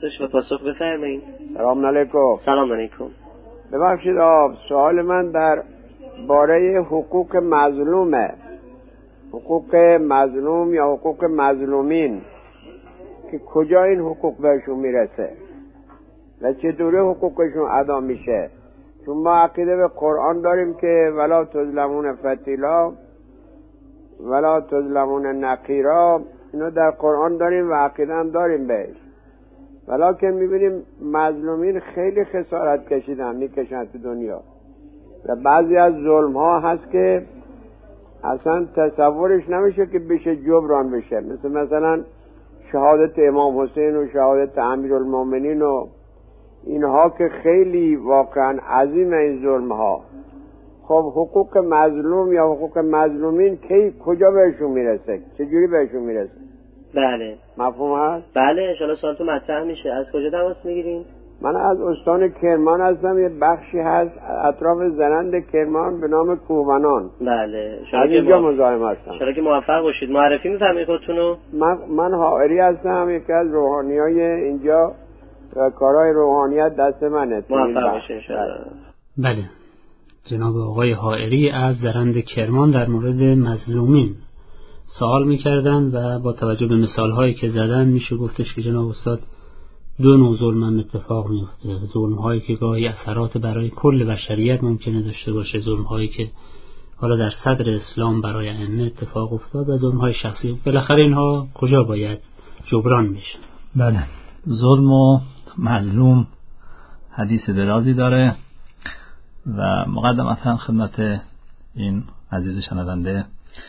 هستش و پاسخ بفرمایید. سلام علیکم. سلام علیکم. ببخشید سوال من در باره حقوق مظلومه. حقوق مظلوم یا حقوق مظلومین که کجا این حقوق بهشون میرسه و چطوری حقوقشون ادا میشه؟ چون ما عقیده به قرآن داریم که ولا تظلمون فتیلا ولا تظلمون نقیرا، اینو در قرآن داریم و عقیده هم داریم بهش، ولیکن میبینیم مظلومین خیلی خسارت کشیدن، میکشن تو دنیا و بعضی از ظلم ها هست که اصلا تصورش نمیشه که بشه جبران بشه، مثلا شهادت امام حسین و شهادت امیرالمومنین و اینها که خیلی واقعا عظیم این ظلم ها. خب حقوق مظلوم یا حقوق مظلومین کجا بهشون میرسه؟ چجوری بهشون میرسه؟ بله مفهوم هست؟ بله انشاءالله سوالتون مطرح میشه. از کجا تماس میگیرین؟ من از استان کرمان هستم. یه بخشی هست اطراف زنند کرمان به نام کوهبنان. بله از اینجا مزاحم هستم. انشاءالله که موفق باشید. معرفی میفرمایید خودتونو؟ من حائری هستم، یکی از روحانیای اینجا و کارهای روحانیت دست منه. موفق باشید انشاءالله. بله جناب آقای حائری از زرند کرمان در مورد مظلومین سوال می‌کردن و با توجه به مثال‌هایی که زدن میشه گفتش که جناب استاد دو نوع ظلم هم اتفاق میفته. ظلم‌هایی که گاهی اثرات برای کل بشریت ممکنه داشته باشه، ظلم‌هایی که حالا در صدر اسلام برای ائمه اتفاق افتاد و ظلم‌های شخصی. بالاخره اینها کجا باید جبران میشه؟ بله ظلم و مظلوم حدیث درازی داره و مقدمتا خدمت این عزیز شنونده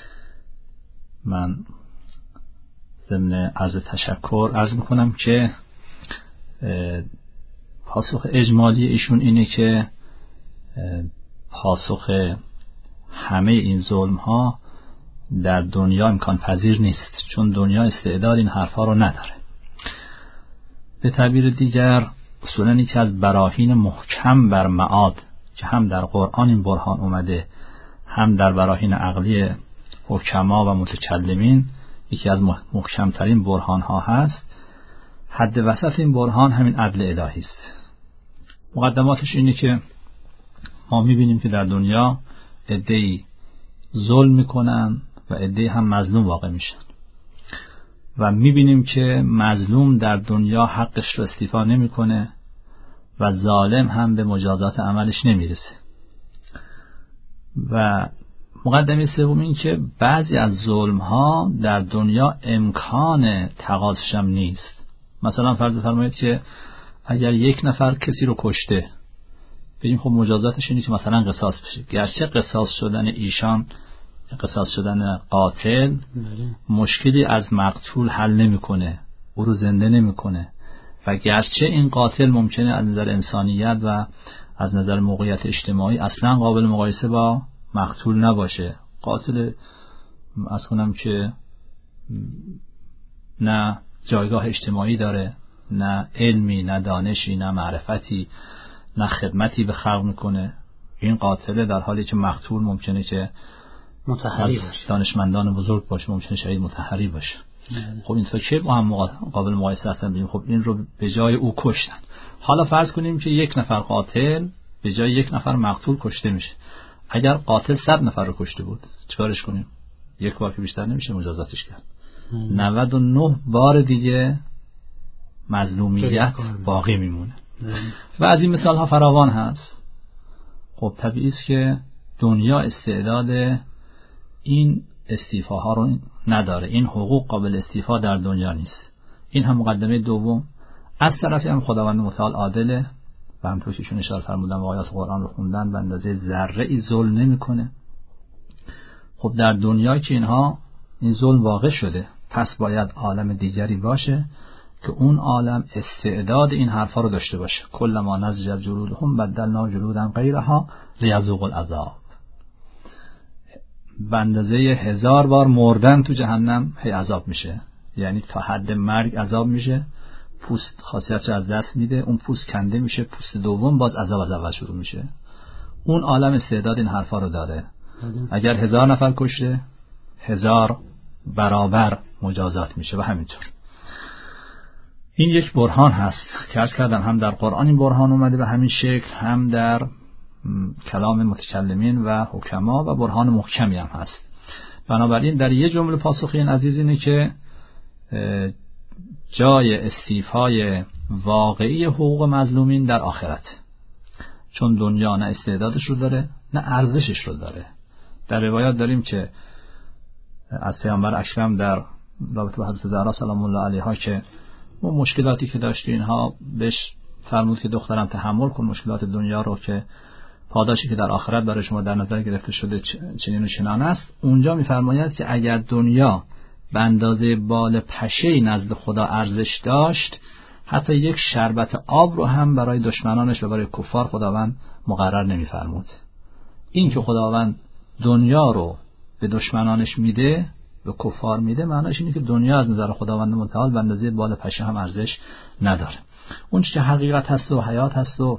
من ضمن عرض تشکر عرض میکنم که پاسخ اجمالی ایشون اینه که پاسخ همه این ظلم ها در دنیا امکان پذیر نیست، چون دنیا استعداد این حرفا رو نداره. به تعبیر دیگر اصولاً یکی از براهین محکم بر معاد که هم در قرآن این برهان اومده هم در براهین عقلی حکما و متکلمین یکی از محکمترین برهان ها هست، حد وسط این برهان همین عدل الهی است. مقدماتش اینه که ما میبینیم که در دنیا عده‌ای ظلم میکنن و عده‌ای هم مظلوم واقع میشن و میبینیم که مظلوم در دنیا حقش رو استیفا نمیکنه و ظالم هم به مجازات عملش نمیرسه. و مقدمه سوم این که بعضی از ظلم ها در دنیا امکان تقاضاش هم نیست. مثلا فرض فرمایید که اگر یک نفر کسی رو کشته، بگیم خب مجازاتش اینه که مثلا قصاص بشه، گرچه قصاص شدن ایشان، قصاص شدن قاتل مشکلی از مقتول حل نمیکنه، او رو زنده نمیکنه و گرچه این قاتل ممکنه از نظر انسانیت و از نظر موقعیت اجتماعی اصلا قابل مقایسه با مقتول نباشه. قاتل از کنم که نه جایگاه اجتماعی داره، نه علمی، نه دانشی، نه معرفتی، نه خدمتی به خلق میکنه. این قاتل در حالی که مقتول ممکنه که متحری باشه، دانشمندان بزرگ باشه، ممکنه شهید متحری باشه. خب این تا که با هم قابل مقایسه هستن؟ ببینیم خب این رو به جای او کشتن. حالا فرض کنیم که یک نفر قاتل به جای یک نفر مقتول کشته میشه. اگر قاتل 100 نفر رو کشته بود چیکارش کنیم؟ یک بار که بیشتر نمیشه مجازاتش کرد. 99 بار دیگه مظلومیت باقی میمونه. و از این مثال ها فراوان هست. خب طبیعی است که دنیا استعداد این استیفاها رو نداره، این حقوق قابل استیفا در دنیا نیست. این هم مقدمه دوم. از طرفی هم خداوند متعال عادله و همونطور که ایشون اشاره فرمودن و آیات قرآن رو خوندن به اندازه ذره ای ظلم نمیکنه. خب در دنیا که اینها این ظلم واقع شده، پس باید عالم دیگری باشه که اون عالم استعداد این حرفا رو داشته باشه. کلما نضجت جلودهم بدلنا جلودا غیرها لیذوقوا العذاب. به اندازه 1000 بار مردن تو جهنم هی عذاب میشه، یعنی تا حد مرگ عذاب میشه، پوست خاصیتش از دست میده، اون پوست کنده میشه، پوست دوم باز عذاب از اول شروع میشه. اون عالم استعداد این حرفا رو داره. اگر 1000 نفر کشته 1000 برابر مجازات میشه و همینطور. این یک برهان هست که عرض کردم هم در قرآن این برهان اومده به همین شکل، هم در کلام متکلمین و حکما و برهان محکمی هم هست. بنابراین در یه جمله پاسخ این عزیز اینه که جای استیفای واقعی حقوق مظلومین در آخرت، چون دنیا نه استعدادش رو داره نه ارزشش رو داره. در روایات داریم که از پیامبر اکرم در رابطه با حضرت زهرا سلام الله علیها که اون مشکلاتی که داشت اینها بهش فرمود که دخترم تحمل کن مشکلات دنیا رو که پاداشی که در آخرت برای شما در نظر گرفته شده چنین و چنان است. اونجا می‌فرماید که اگر دنیا به اندازه بال پشه نزد خدا ارزش داشت، حتی یک شربت آب رو هم برای دشمنانش و برای کفار خداوند مقرر نمی‌فرمود. این که خداوند دنیا رو به دشمنانش میده، به کفار میده، معناش اینه که دنیا از نظر خداوند متعال به اندازه بال پشه هم ارزش نداره. اون چیزی که حقیقت هست و حیات هست و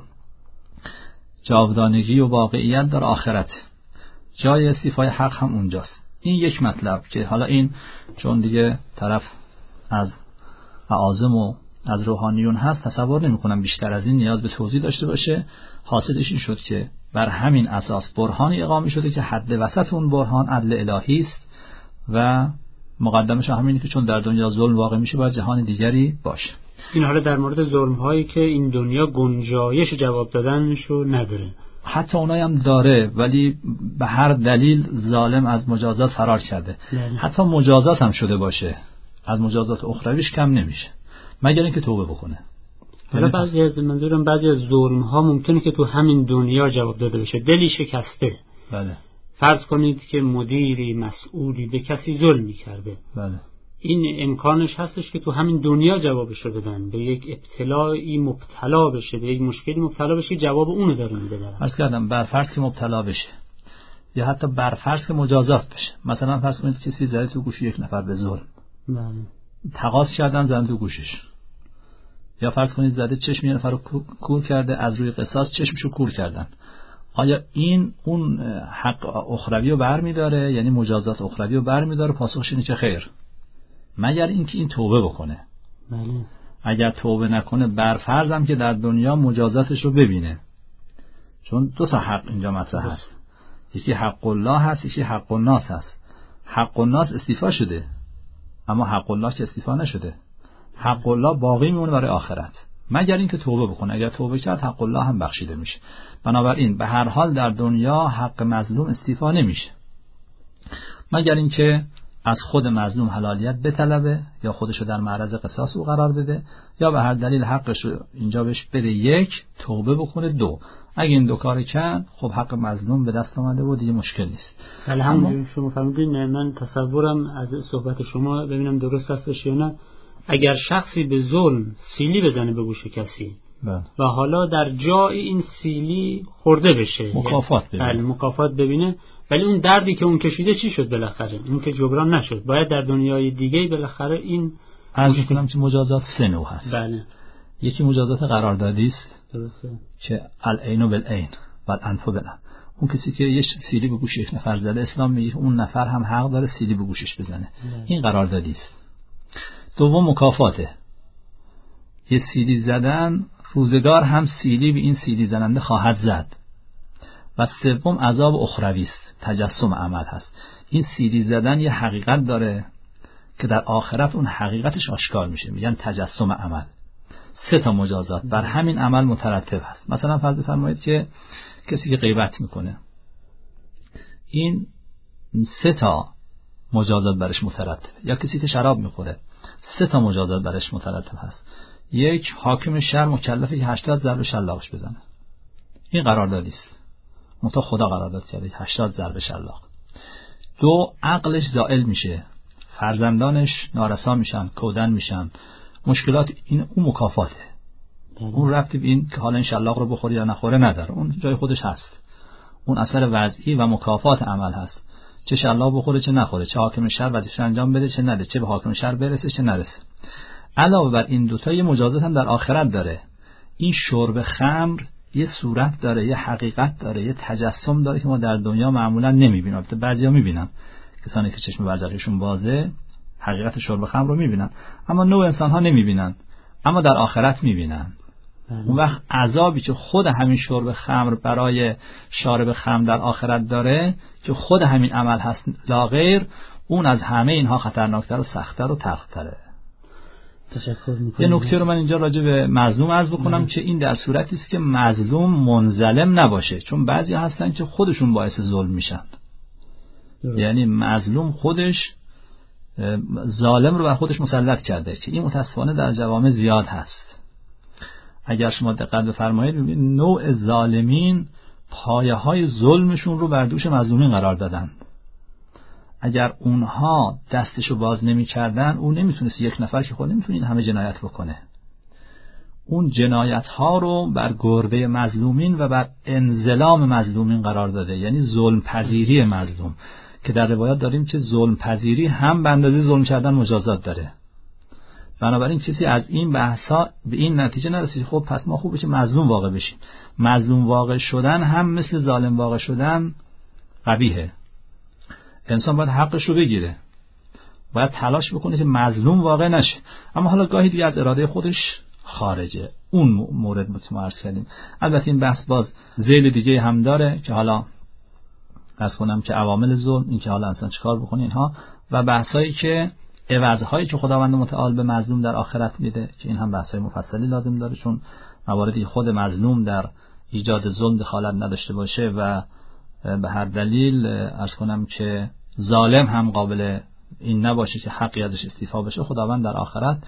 جاودانگی و واقعیت در آخرت، جای استیفای حق هم اونجاست. این یک مطلب که حالا این چون دیگه طرف از معازم و از روحانیون هست، تصور نمی‌کنم بیشتر از این نیاز به توضیح داشته باشه. حاصلش این شد که بر همین اساس برهانی اقامه شده که حد وسط اون برهان عدل الهی است و مقدمش همینه که چون در دنیا ظلم واقع میشه باید جهان دیگری باشه. این حالا در مورد ظلم هایی که این دنیا گنجایش جواب دادنشو نداره، حتی اونایی هم داره ولی به هر دلیل ظالم از مجازات فرار کرده. حتی مجازات هم شده باشه، از مجازات اخرویش کم نمیشه مگر اینکه توبه بکنه. حالا بعضی از ظلم ها ممکنه که تو همین دنیا جواب داده بشه، دلی شکسته. بله. فرض کنید که مدیری مسئولی به کسی ظلم کرده. بله. این امکانش هستش که تو همین دنیا جوابش رو بدن، به یک ابتلایی مبتلا بشه، به یک مشکلی مبتلا بشه، جواب اونو داره میده. عرض کردم بر فرض که مبتلا بشه یا حتی بر فرض که مجازات بشه. مثلا فرض کنید کسی زده تو گوش یک نفر به ظلم. بله. تقاضا کردن زدن تو گوشش. یا فرض کنید زده چشم یه نفر رو کور کرده، از روی قصاص چشمشو کور کردن. آیا این اون حق اخروی رو برمی‌داره، یعنی مجازات اخروی رو برمی‌داره؟ پاسخش اینه که خیر، مگر اینکه این توبه بکنه. بله. اگر توبه نکنه بر فرض هم که در دنیا مجازاتش رو ببینه، چون دو تا حق اینجا مطرح هست، یکی حق الله هست، یکی حق الناس هست. حق الناس استیفا شده اما حق الله که استیفا نشده. حق الله باقی میمونه برای آخرت مگر اینکه توبه بکنه. اگر توبه کرد حق الله هم بخشیده میشه. بنابراین به هر حال در دنیا حق مظلوم استیفا نمیشه مگر اینکه از خود مظلوم حلالیت بطلبه یا خودشو در معرض قصاص او قرار بده یا به هر دلیل حقشو اینجا بهش بده. یک، توبه بکنه. دو، اگه این دو کار کرد خب حق مظلوم به دست آمده و دیگه مشکل نیست. الحمدلله شما فرمودین. من تصورم از صحبت شما ببینم درست هستش یا نه. اگر شخصی به ظلم سیلی بزنه به گوش کسی و حالا در جای این سیلی خورده بشه، مکافات ببینه، ولی اون دردی که اون کشیده چی شد بالاخره؟ اون که جبران نشد. باید در دنیای دیگه بالاخره این عرض می‌کنم که مجازات سه نوع هست. بله. یکی مجازات قراردادی است، درسته، که العین بالعین و الانف بالانف. اون کسی که یه سیلی به گوش یک نفر زده، اسلام میگه اون نفر هم حق داره سیلی به گوشش بزنه. این قراردادی است. دوم مکافاته، یه سیلی زدن روزگار هم سیلی به این سیلی زننده خواهد زد. و سوم عذاب اخروی است، تجسم عمل هست. این سیلی زدن یه حقیقت داره که در آخرت اون حقیقتش آشکار میشه، میگن تجسم عمل. سه تا مجازات بر همین عمل مترتب هست. مثلا فرض بفرمایید که کسی که غیبت میکنه، این سه تا مجازات برش مترتب. یا کسی که شراب میخوره، سه تا مجازات برش مترتب هست. یک، حاکم شهر مکلفه که 80 ضربه شلاقش بزنه. این قراردادی است، منتها خدا قرارداد کرده 80 ضربه شلاق. دو، عقلش زائل میشه، فرزندانش نارسا میشن، کودن میشن، مشکلات. این اون مکافاته. اون ربطی به این که حالا این شلاق رو بخوره یا نخوره نداره، اون جای خودش هست. اون اثر وضعی و مکافات عمل هست، چه شلاق بخوره چه نخوره، چه حاکم شهر وظیفه‌اش انجام بده چه نده، چه به حاکم شهر برسه چه نرسه. علاوه بر این دوتا یه مجازات هم در آخرت داره. این شرب خمر یه صورت داره، یه حقیقت داره، یه تجسم داره که ما در دنیا معمولا نمیبینیم. البته بعضیا میبینن، کسانی که چشم برزخیشون بازه حقیقت شرب خمر رو میبینن، اما نوع انسان ها نمیبینن. اما در آخرت میبینن. اون وقت عذابی که خود همین شرب خمر برای شارب خمر در آخرت داره که خود همین عمل هست لا غیر، اون از همه اینها خطرناکتر و سخت‌تر و تلخ‌تره. تشکر میکنم. یه نکته رو من اینجا راجع به مظلوم عرض بکنم که این در صورتی است که مظلوم منظلم نباشه، چون بعضی هستن که خودشون باعث ظلم میشن. یعنی مظلوم خودش ظالم رو بر خودش مسلط کرده که این متاسفانه در جوامع زیاد هست. اگر شما دقت بفرمایید ببینید نوع ظالمین پایه‌های ظلمشون رو بر دوش مظلومین قرار دادن. اگر اونها دستشو باز نمی‌کردن، اون نمیتونست، یک نفر که خود نمیتونه این همه جنایت بکنه. اون جنایت‌ها رو بر گرده مظلومین و بر انظلام مظلومین قرار داده، یعنی ظلم پذیری مظلوم، که در روایات داریم که ظلم پذیری هم به اندازه ظلم کردن مجازات داره. بنابراین کسی از این بحثا به این نتیجه نرسید خب پس ما خوبه که مظلوم واقع بشیم. مظلوم واقع شدن هم مثل ظالم واقع شدن قبیحه. انسان باید حقش رو بگیره، باید تلاش بکنه که مظلوم واقع نشه. اما حالا گاهی دیگه از اراده خودش خارجه، اون مورد متمرکز کردیم. البته این بحث باز ذیل دیگه هم داره که حالا از کنم که عوامل ظلم، این که حالا انسان چیکار بکنه اینها، و بحثایی که عوض‌هایی که خداوند متعال به مظلوم در آخرت میده که این هم بحث‌های مفصلی لازم داره، چون مواردی خود مظلوم در ایجاد ظلم دخالت نداشته باشه و به هر دلیل عرض کنم که ظالم هم قابل این نباشه که حقی ازش استیفا بشه، خداوند در آخرت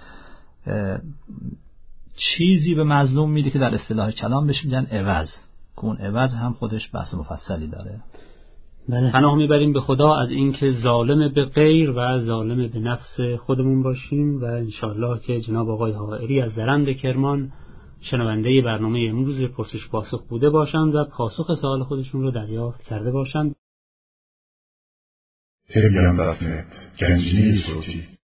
چیزی به مظلوم میده که در اصطلاح کلام بهش میگن عوض، که اون عوض هم خودش بحث مفصلی داره. بله. پناه میبریم به خدا از اینکه ظالم به غیر و ظالم به نفس خودمون باشیم و انشالله که جناب آقای حائری از زرند کرمان شنونده برنامه امروز پرسش پاسخ بوده باشند و پاسخ سوال خودشون رو دریافت کرده باشند. تلگرام.net گنجینه صوتی